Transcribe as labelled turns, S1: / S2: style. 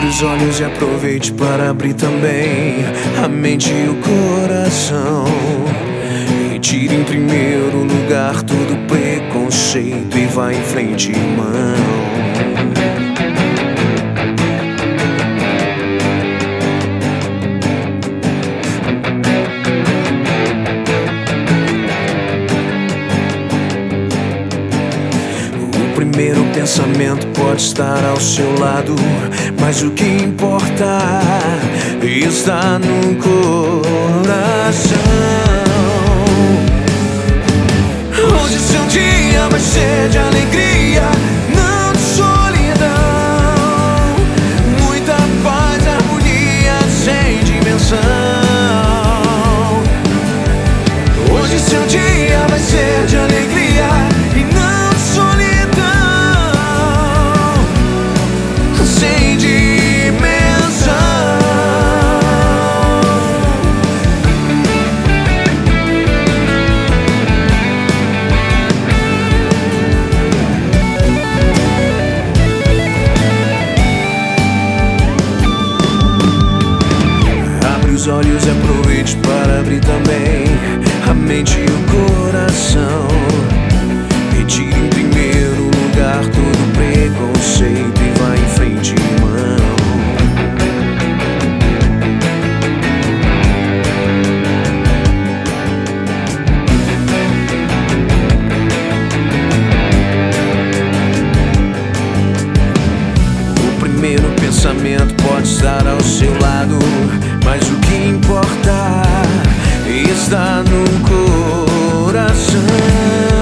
S1: os olhos e aproveite para abrir também a mente e o coração. E tire em primeiro lugar todo preconceito e vá em frente, irmão. O primeiro pensamento pode estar ao seu lado, mas o que importa está no coração. Hoje seu dia vai ser de alegria, não de solidão. Muita paz, harmonia sem dimensão. Hoje seu dia vai ser de alegria e não de solidão, sem dimensão. Abre os olhos e aproveite para abrir também a mente e o coração. Retire em primeiro lugar todo preconceito e vá em frente, irmão. O primeiro pensamento pode estar ao seu lado, mas o que importa está no coração.